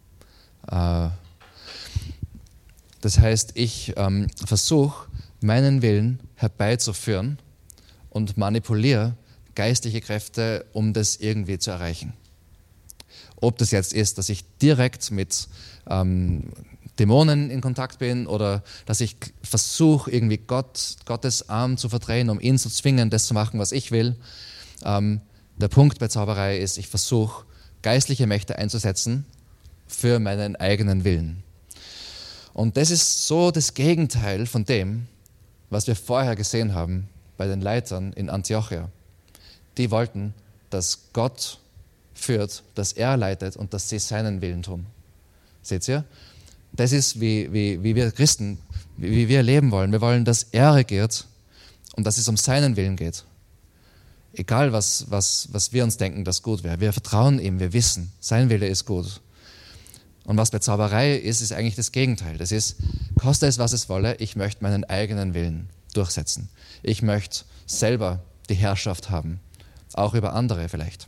Das heißt, ich versuche, meinen Willen herbeizuführen und manipuliere geistliche Kräfte, um das irgendwie zu erreichen. Ob das jetzt ist, dass ich direkt mit Dämonen in Kontakt bin oder dass ich versuche, irgendwie Gottes Arm zu verdrehen, um ihn zu zwingen, das zu machen, was ich will. Der Punkt bei Zauberei ist, ich versuche, geistliche Mächte einzusetzen für meinen eigenen Willen. Und das ist so das Gegenteil von dem, was wir vorher gesehen haben bei den Leitern in Antiochia. Die wollten, dass Gott führt, dass er leitet und dass sie seinen Willen tun. Seht ihr? Das ist, wie wir Christen, wie wir leben wollen. Wir wollen, dass er regiert und dass es um seinen Willen geht. Egal, was wir uns denken, das gut wäre. Wir vertrauen ihm, wir wissen, sein Wille ist gut. Und was bei Zauberei ist eigentlich das Gegenteil. Das ist, koste es, was es wolle, ich möchte meinen eigenen Willen durchsetzen. Ich möchte selber die Herrschaft haben, auch über andere vielleicht.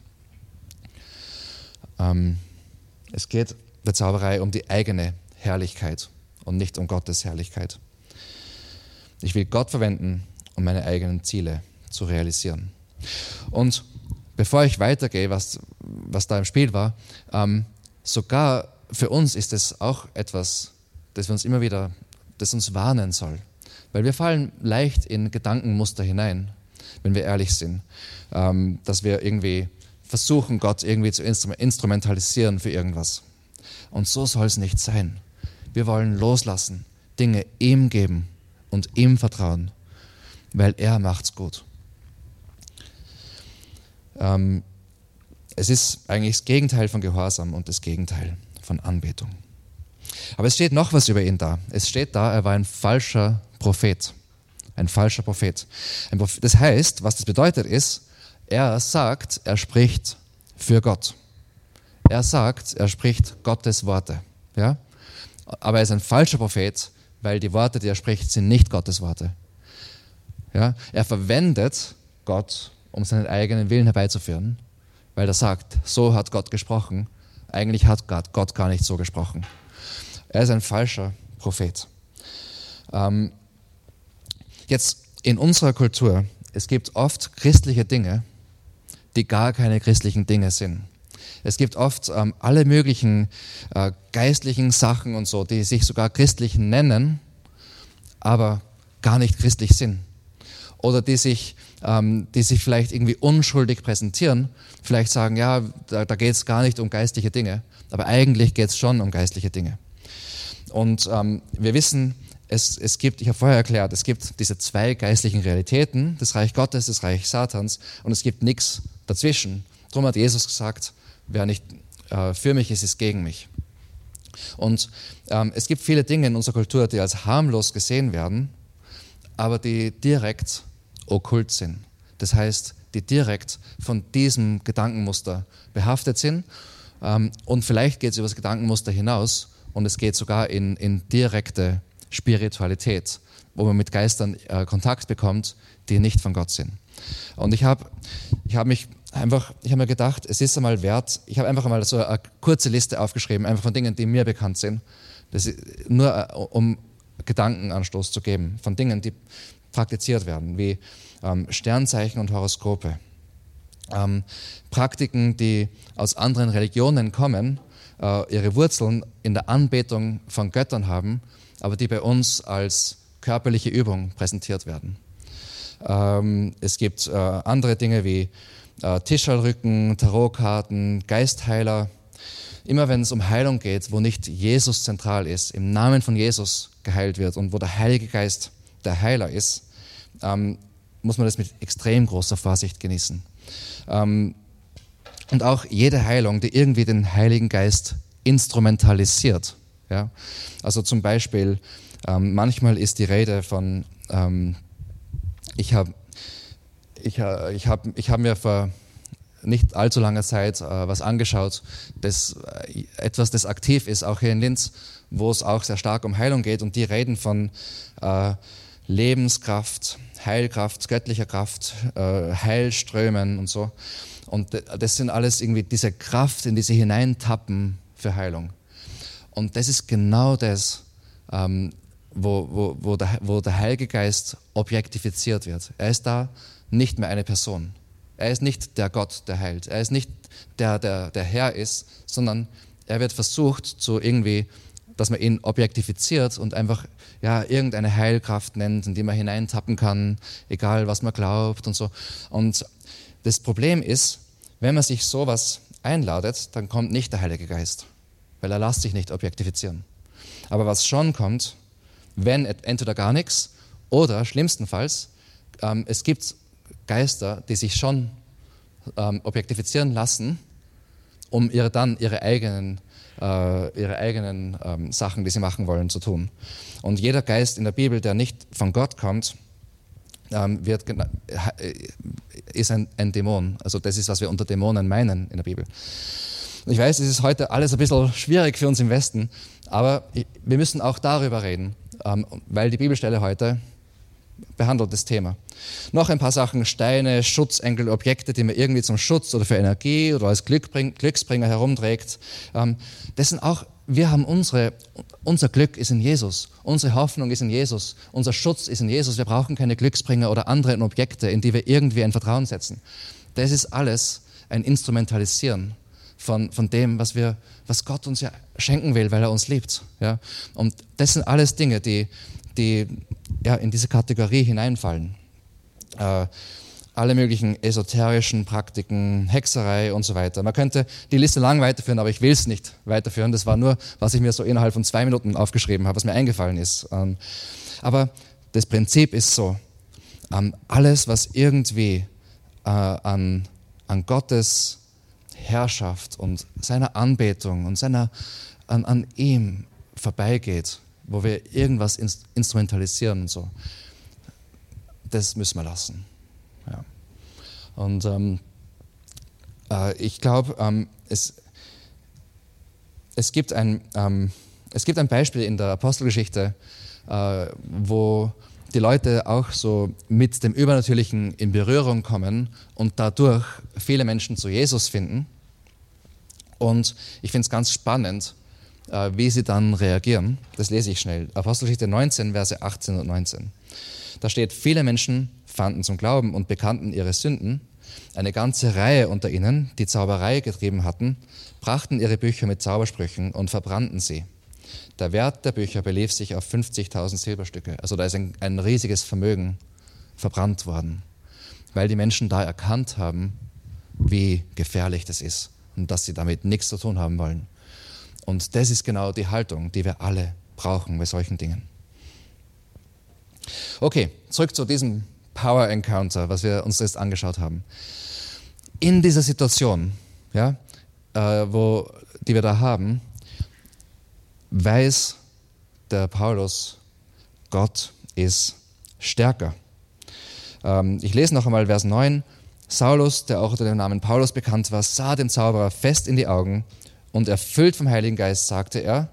Es geht bei Zauberei um die eigene Herrlichkeit und nicht um Gottes Herrlichkeit. Ich will Gott verwenden, um meine eigenen Ziele zu realisieren. Und bevor ich weitergehe, was da im Spiel war, sogar für uns ist es auch etwas, das uns warnen soll. Weil wir fallen leicht in Gedankenmuster hinein, wenn wir ehrlich sind, dass wir irgendwie versuchen, Gott irgendwie zu instrumentalisieren für irgendwas. Und so soll es nicht sein. Wir wollen loslassen, Dinge ihm geben und ihm vertrauen, weil er macht's gut. Es ist eigentlich das Gegenteil von Gehorsam und das Gegenteil von Anbetung. Aber es steht noch was über ihn da. Es steht da, er war ein falscher Prophet. Ein falscher Prophet. Das heißt, was das bedeutet ist, er sagt, er spricht für Gott. Er sagt, er spricht Gottes Worte. Ja? Aber er ist ein falscher Prophet, weil die Worte, die er spricht, sind nicht Gottes Worte. Ja? Er verwendet Gott, um seinen eigenen Willen herbeizuführen, weil er sagt, so hat Gott gesprochen. Eigentlich hat Gott gar nicht so gesprochen. Er ist ein falscher Prophet. Jetzt in unserer Kultur, es gibt oft christliche Dinge, die gar keine christlichen Dinge sind. Es gibt oft alle möglichen geistlichen Sachen und so, die sich sogar christlich nennen, aber gar nicht christlich sind. Oder die sich vielleicht irgendwie unschuldig präsentieren, vielleicht sagen, ja, da geht es gar nicht um geistliche Dinge, aber eigentlich geht es schon um geistliche Dinge. Und wir wissen, es gibt, ich habe vorher erklärt, es gibt diese zwei geistlichen Realitäten, das Reich Gottes, das Reich Satans, und es gibt nichts dazwischen. Darum hat Jesus gesagt, wer nicht für mich ist, ist gegen mich. Und es gibt viele Dinge in unserer Kultur, die als harmlos gesehen werden, aber die direkt okkult sind. Das heißt, die direkt von diesem Gedankenmuster behaftet sind. Und vielleicht geht es über das Gedankenmuster hinaus und es geht sogar in direkte Spiritualität, wo man mit Geistern Kontakt bekommt, die nicht von Gott sind. Und ich habe mir gedacht, es ist einmal wert, ich habe einfach einmal so eine kurze Liste aufgeschrieben, einfach von Dingen, die mir bekannt sind, nur um Gedankenanstoß zu geben, von Dingen, die praktiziert werden, wie Sternzeichen und Horoskope. Praktiken, die aus anderen Religionen kommen, ihre Wurzeln in der Anbetung von Göttern haben, aber die bei uns als körperliche Übung präsentiert werden. Es gibt andere Dinge wie Tischalrücken, Tarotkarten, Geistheiler. Immer wenn es um Heilung geht, wo nicht Jesus zentral ist, im Namen von Jesus geheilt wird und wo der Heilige Geist der Heiler ist, muss man das mit extrem großer Vorsicht genießen. Und auch jede Heilung, die irgendwie den Heiligen Geist instrumentalisiert. Ja? Also zum Beispiel, manchmal ist die Rede von, ich habe mir vor nicht allzu langer Zeit was angeschaut, etwas, das aktiv ist, auch hier in Linz, wo es auch sehr stark um Heilung geht, und die reden von Lebenskraft, Heilkraft, göttlicher Kraft, Heilströmen und so. Und das sind alles irgendwie diese Kraft, in die sie hineintappen für Heilung. Und das ist genau das, wo der Heilige Geist objektifiziert wird. Er ist da nicht mehr eine Person. Er ist nicht der Gott, der heilt. Er ist nicht der Herr ist, sondern er wird versucht, so irgendwie, dass man ihn objektifiziert und einfach irgendeine Heilkraft nennt, in die man hineintappen kann, egal was man glaubt und so. Und das Problem ist, wenn man sich sowas einladet, dann kommt nicht der Heilige Geist, weil er lässt sich nicht objektifizieren. Aber was schon kommt, wenn entweder gar nichts oder schlimmstenfalls, es gibt Geister, die sich schon objektifizieren lassen, um ihre eigenen Sachen, die sie machen wollen, zu tun. Und jeder Geist in der Bibel, der nicht von Gott kommt, ist ein Dämon. Also das ist, was wir unter Dämonen meinen in der Bibel. Und ich weiß, es ist heute alles ein bisschen schwierig für uns im Westen, aber wir müssen auch darüber reden, weil die Bibelstelle heute behandelt das Thema. Noch ein paar Sachen: Steine, Schutzengel, Objekte, die man irgendwie zum Schutz oder für Energie oder als Glücksbringer herumträgt. Das sind auch, wir haben unser Glück ist in Jesus, unsere Hoffnung ist in Jesus, unser Schutz ist in Jesus. Wir brauchen keine Glücksbringer oder andere Objekte, in die wir irgendwie ein Vertrauen setzen. Das ist alles ein Instrumentalisieren von dem, was Gott uns ja schenken will, weil er uns liebt. Ja? Und das sind alles Dinge, die in diese Kategorie hineinfallen. Alle möglichen esoterischen Praktiken, Hexerei und so weiter. Man könnte die Liste lang weiterführen, aber ich will es nicht weiterführen. Das war nur, was ich mir so innerhalb von 2 Minuten aufgeschrieben habe, was mir eingefallen ist. Aber das Prinzip ist so: alles, was irgendwie an Gottes Herrschaft und seiner Anbetung und an ihm vorbeigeht, wo wir irgendwas instrumentalisieren und so, das müssen wir lassen. Ja. Und ich glaube, es gibt ein Beispiel in der Apostelgeschichte, wo die Leute auch so mit dem Übernatürlichen in Berührung kommen und dadurch viele Menschen zu Jesus finden. Und ich finde es ganz spannend, wie sie dann reagieren. Das lese ich schnell. Apostelgeschichte 19, Verse 18 und 19. Da steht: Viele Menschen fanden zum Glauben und bekannten ihre Sünden. Eine ganze Reihe unter ihnen, die Zauberei getrieben hatten, brachten ihre Bücher mit Zaubersprüchen und verbrannten sie. Der Wert der Bücher belief sich auf 50.000 Silberstücke. Also da ist ein riesiges Vermögen verbrannt worden, weil die Menschen da erkannt haben, wie gefährlich das ist und dass sie damit nichts zu tun haben wollen. Und das ist genau die Haltung, die wir alle brauchen bei solchen Dingen. Okay, zurück zu diesem Power Encounter, was wir uns jetzt angeschaut haben. In dieser Situation, die wir da haben, weiß der Paulus, Gott ist stärker. Ich lese noch einmal Vers 9. Saulus, der auch unter dem Namen Paulus bekannt war, sah dem Zauberer fest in die Augen und erfüllt vom Heiligen Geist sagte er: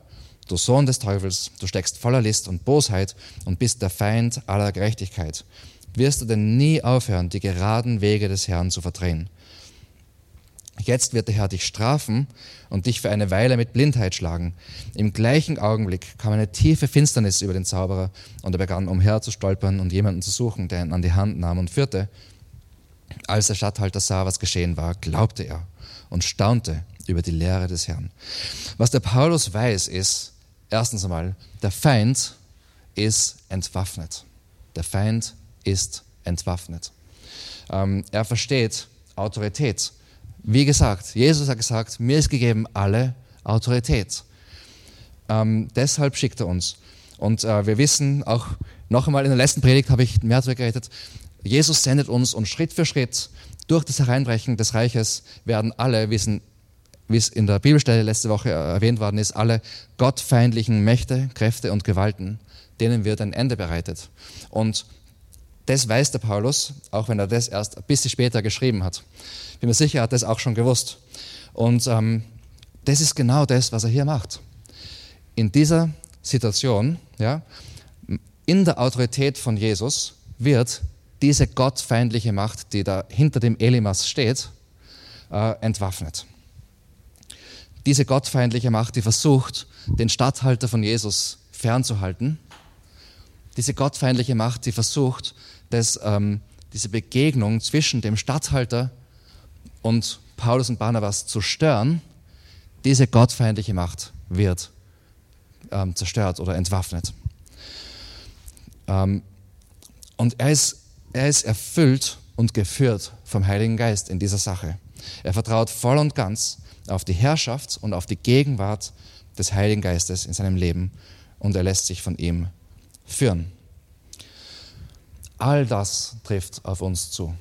Du Sohn des Teufels, du steckst voller List und Bosheit und bist der Feind aller Gerechtigkeit. Wirst du denn nie aufhören, die geraden Wege des Herrn zu verdrehen? Jetzt wird der Herr dich strafen und dich für eine Weile mit Blindheit schlagen. Im gleichen Augenblick kam eine tiefe Finsternis über den Zauberer und er begann umher zu stolpern und jemanden zu suchen, der ihn an die Hand nahm und führte. Als der Statthalter sah, was geschehen war, glaubte er und staunte über die Lehre des Herrn. Was der Paulus weiß, ist, erstens einmal, der Feind ist entwaffnet. Der Feind ist entwaffnet. Er versteht Autorität. Wie gesagt, Jesus hat gesagt, mir ist gegeben alle Autorität. Deshalb schickt er uns. Und wir wissen auch, noch einmal in der letzten Predigt habe ich mehr darüber geredet, Jesus sendet uns und Schritt für Schritt durch das Hereinbrechen des Reiches werden alle, wie es in der Bibelstelle letzte Woche erwähnt worden ist, alle gottfeindlichen Mächte, Kräfte und Gewalten, denen wird ein Ende bereitet. Und das weiß der Paulus, auch wenn er das erst ein bisschen später geschrieben hat. Ich bin mir sicher, er hat das auch schon gewusst. Und das ist genau das, was er hier macht. In dieser Situation, ja, in der Autorität von Jesus, wird diese gottfeindliche Macht, die da hinter dem Elimas steht, entwaffnet. Diese gottfeindliche Macht, die versucht, den Statthalter von Jesus fernzuhalten. Diese gottfeindliche Macht, die versucht, diese Begegnung zwischen dem Statthalter und Paulus und Barnabas zu stören. Diese gottfeindliche Macht wird zerstört oder entwaffnet. Und er ist erfüllt und geführt vom Heiligen Geist in dieser Sache. Er vertraut voll und ganz auf die Herrschaft und auf die Gegenwart des Heiligen Geistes in seinem Leben und er lässt sich von ihm führen. All das trifft auf uns zu.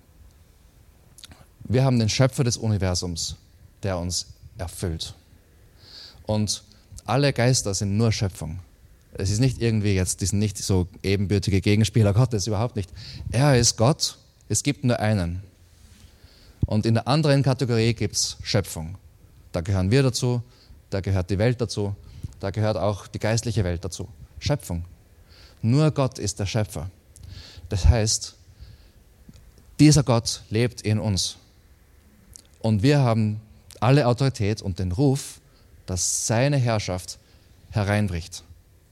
Wir haben den Schöpfer des Universums, der uns erfüllt. Und alle Geister sind nur Schöpfung. Es ist nicht irgendwie jetzt, die sind nicht so ebenbürtige Gegenspieler Gottes, überhaupt nicht. Er ist Gott, es gibt nur einen. Und in der anderen Kategorie gibt es Schöpfung. Da gehören wir dazu, da gehört die Welt dazu, da gehört auch die geistliche Welt dazu. Schöpfung. Nur Gott ist der Schöpfer. Das heißt, dieser Gott lebt in uns. Und wir haben alle Autorität und den Ruf, dass seine Herrschaft hereinbricht.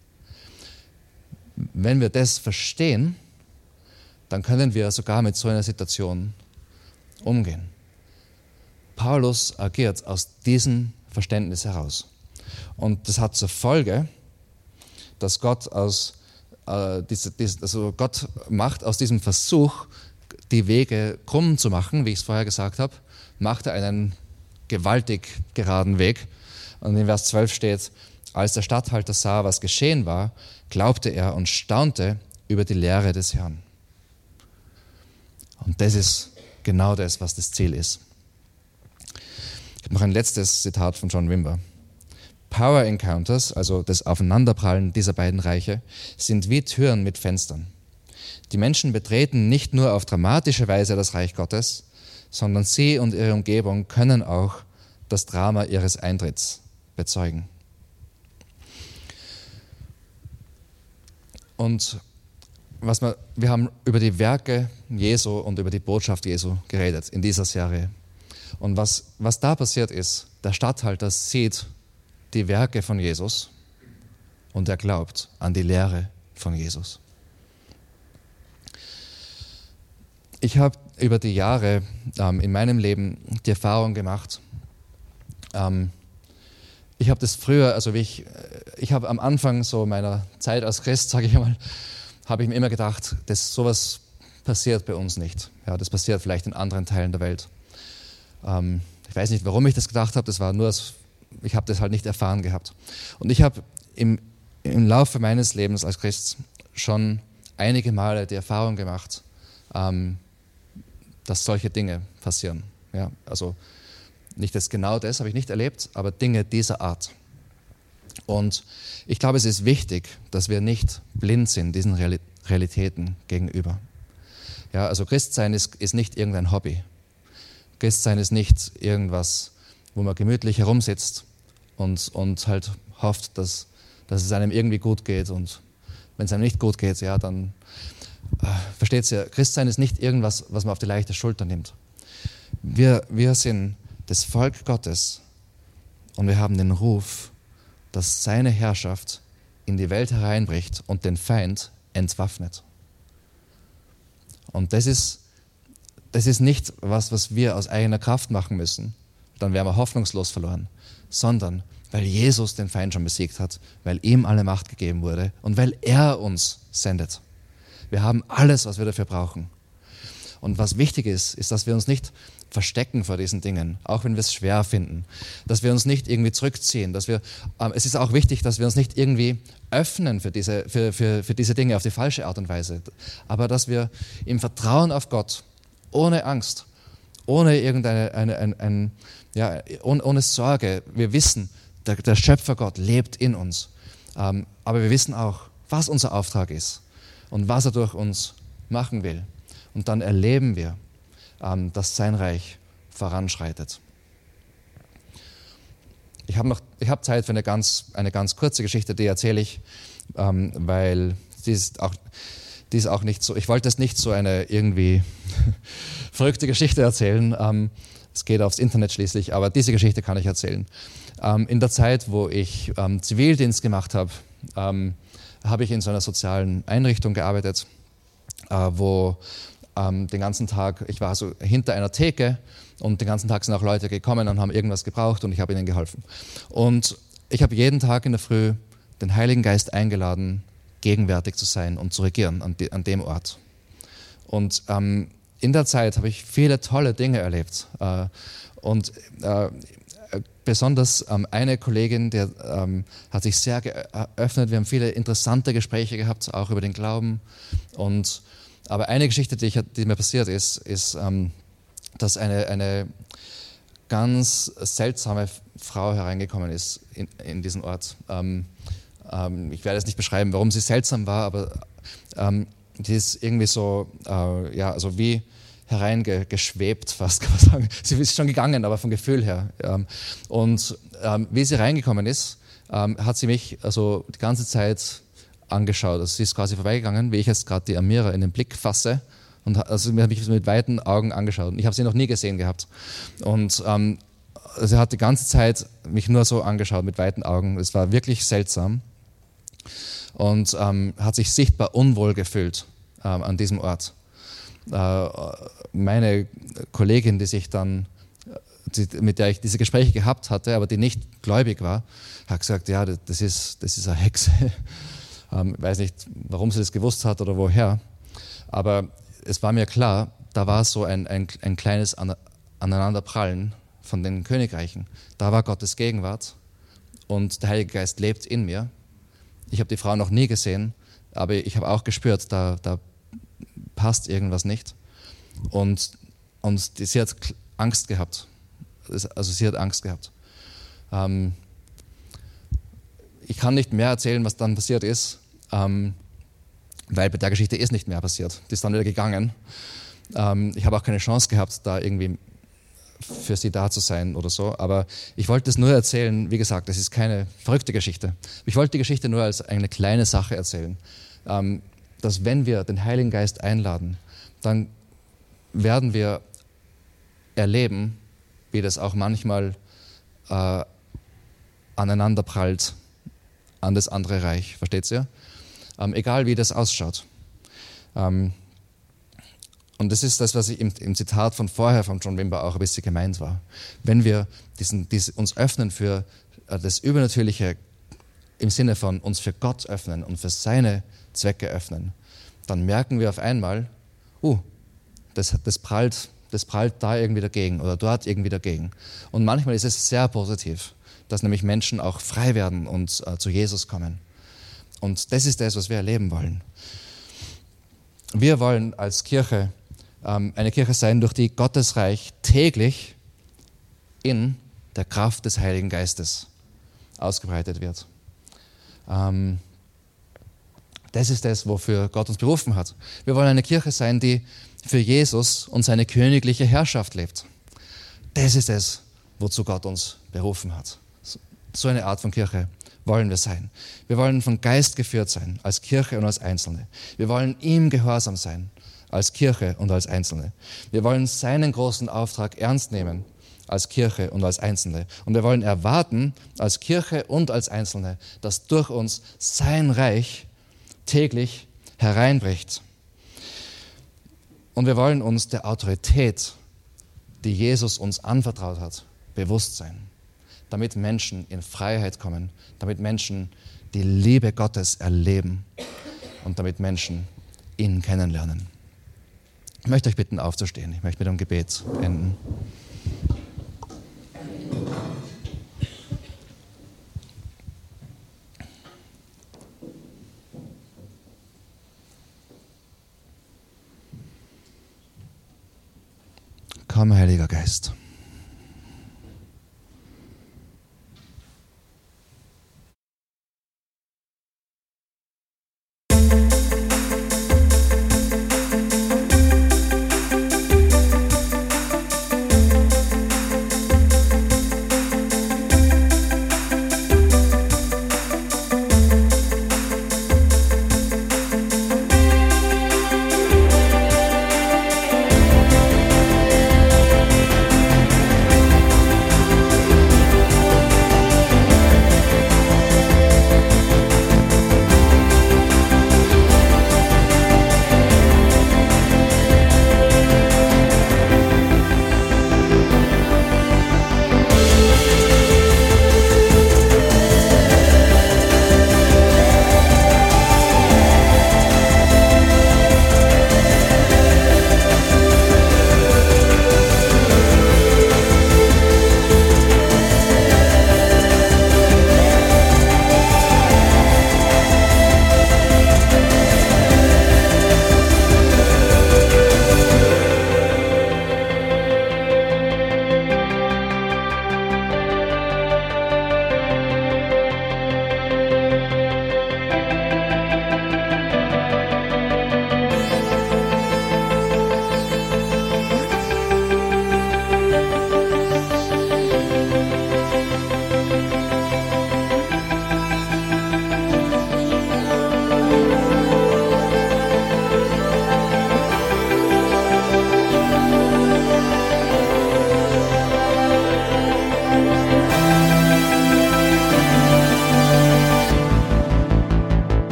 Wenn wir das verstehen, dann können wir sogar mit so einer Situation umgehen. Paulus agiert aus diesem Verständnis heraus. Und das hat zur Folge, dass Gott Gott macht aus diesem Versuch, die Wege krumm zu machen, wie ich es vorher gesagt habe, macht er einen gewaltig geraden Weg. Und in Vers 12 steht, als der Statthalter sah, was geschehen war, glaubte er und staunte über die Lehre des Herrn. Und das ist genau das, was das Ziel ist. Ich habe noch ein letztes Zitat von John Wimber. Power Encounters, also das Aufeinanderprallen dieser beiden Reiche, sind wie Türen mit Fenstern. Die Menschen betreten nicht nur auf dramatische Weise das Reich Gottes, sondern sie und ihre Umgebung können auch das Drama ihres Eintritts bezeugen. Und wir haben über die Werke Jesu und über die Botschaft Jesu geredet in dieser Serie. Und was da passiert ist, der Statthalter sieht die Werke von Jesus und er glaubt an die Lehre von Jesus. Ich habe über die Jahre in meinem Leben die Erfahrung gemacht, ich habe das früher, also ich habe am Anfang so meiner Zeit als Christ, sage ich mal, habe ich mir immer gedacht, dass sowas passiert bei uns nicht. Ja, das passiert vielleicht in anderen Teilen der Welt. Ich weiß nicht, warum ich das gedacht habe, das war nur, ich habe das halt nicht erfahren gehabt. Und ich habe im Laufe meines Lebens als Christ schon einige Male die Erfahrung gemacht, dass solche Dinge passieren. Ja, also nicht genau das habe ich nicht erlebt, aber Dinge dieser Art. Und ich glaube, es ist wichtig, dass wir nicht blind sind diesen Realitäten gegenüber. Ja, also Christsein ist nicht irgendein Hobby. Christsein ist nicht irgendwas, wo man gemütlich herumsitzt und halt hofft, dass es einem irgendwie gut geht. Und wenn es einem nicht gut geht, ja, dann versteht ihr, Christsein ist nicht irgendwas, was man auf die leichte Schulter nimmt. Wir sind das Volk Gottes und wir haben den Ruf, dass seine Herrschaft in die Welt hereinbricht und den Feind entwaffnet. Und das ist nicht was wir aus eigener Kraft machen müssen, dann wären wir hoffnungslos verloren, sondern weil Jesus den Feind schon besiegt hat, weil ihm alle Macht gegeben wurde und weil er uns sendet. Wir haben alles, was wir dafür brauchen. Und was wichtig ist, dass wir uns nicht verstecken vor diesen Dingen, auch wenn wir es schwer finden, dass wir uns nicht irgendwie zurückziehen, es ist auch wichtig, dass wir uns nicht irgendwie öffnen für diese Dinge auf die falsche Art und Weise, aber dass wir im Vertrauen auf Gott, ohne Angst, ohne ohne Sorge, wir wissen, der Schöpfer Gott lebt in uns, aber wir wissen auch, was unser Auftrag ist und was er durch uns machen will. Und dann erleben wir, dass sein Reich voranschreitet. Ich habe Zeit für eine ganz kurze Geschichte, die erzähle ich, weil die ist auch nicht so, ich wollte es nicht so eine irgendwie verrückte Geschichte erzählen. Es geht aufs Internet schließlich, aber diese Geschichte kann ich erzählen. In der Zeit, wo ich Zivildienst gemacht habe, habe ich in so einer sozialen Einrichtung gearbeitet, wo den ganzen Tag, ich war so hinter einer Theke und den ganzen Tag sind auch Leute gekommen und haben irgendwas gebraucht und ich habe ihnen geholfen. Und ich habe jeden Tag in der Früh den Heiligen Geist eingeladen, gegenwärtig zu sein und zu regieren an dem Ort. Und in der Zeit habe ich viele tolle Dinge erlebt. Besonders eine Kollegin, die hat sich sehr geöffnet. Wir haben viele interessante Gespräche gehabt, auch über den Glauben. Aber eine Geschichte, die mir passiert ist, dass eine ganz seltsame Frau hereingekommen ist in diesen Ort. Ich werde es nicht beschreiben, warum sie seltsam war, aber die ist irgendwie so, also wie hereingeschwebt, fast kann man sagen. Sie ist schon gegangen, aber vom Gefühl her. Und wie sie reingekommen ist, hat sie mich also die ganze Zeit angeschaut. Also sie ist quasi vorbeigegangen, wie ich jetzt gerade die Amira in den Blick fasse. Und also mir habe ich mit weiten Augen angeschaut. Und ich habe sie noch nie gesehen gehabt. Und sie hat die ganze Zeit mich nur so angeschaut mit weiten Augen. Es war wirklich seltsam. Und hat sich sichtbar unwohl gefühlt an diesem Ort. Meine Kollegin, mit der ich diese Gespräche gehabt hatte, aber die nicht gläubig war, hat gesagt, ja, das ist eine Hexe. Ich weiß nicht, warum sie das gewusst hat oder woher, aber es war mir klar, da war so ein kleines Aneinanderprallen von den Königreichen. Da war Gottes Gegenwart und der Heilige Geist lebt in mir. Ich habe die Frau noch nie gesehen, aber ich habe auch gespürt, da passt irgendwas nicht. Und sie hat Angst gehabt. Also sie hat Angst gehabt. Ich kann nicht mehr erzählen, was dann passiert ist, weil bei der Geschichte ist nicht mehr passiert. Die ist dann wieder gegangen. Ich habe auch keine Chance gehabt, da irgendwie für sie da zu sein oder so. Aber ich wollte es nur erzählen, wie gesagt, das ist keine verrückte Geschichte. Ich wollte die Geschichte nur als eine kleine Sache erzählen. Dass wenn wir den Heiligen Geist einladen, dann werden wir erleben, wie das auch manchmal aneinanderprallt an das andere Reich. Versteht ihr? Egal wie das ausschaut. Und das ist das, was im Zitat von vorher von John Wimber auch ein bisschen gemeint war. Wenn wir uns öffnen für das Übernatürliche im Sinne von uns für Gott öffnen und für seine Zwecke öffnen, dann merken wir auf einmal, das prallt da irgendwie dagegen oder dort irgendwie dagegen. Und manchmal ist es sehr positiv, dass nämlich Menschen auch frei werden und zu Jesus kommen. Und das ist das, was wir erleben wollen. Wir wollen als Kirche eine Kirche sein, durch die Gottes Reich täglich in der Kraft des Heiligen Geistes ausgebreitet wird. Das ist das, wofür Gott uns berufen hat. Wir wollen eine Kirche sein, die für Jesus und seine königliche Herrschaft lebt. Das ist es, wozu Gott uns berufen hat. So eine Art von Kirche wollen wir sein. Wir wollen vom Geist geführt sein, als Kirche und als Einzelne. Wir wollen ihm gehorsam sein, als Kirche und als Einzelne. Wir wollen seinen großen Auftrag ernst nehmen, als Kirche und als Einzelne. Und wir wollen erwarten, als Kirche und als Einzelne, dass durch uns sein Reich täglich hereinbricht. Und wir wollen uns der Autorität, die Jesus uns anvertraut hat, bewusst sein, damit Menschen in Freiheit kommen, damit Menschen die Liebe Gottes erleben und damit Menschen ihn kennenlernen. Ich möchte euch bitten, aufzustehen. Ich möchte mit einem Gebet enden. Komm, Heiliger Geist.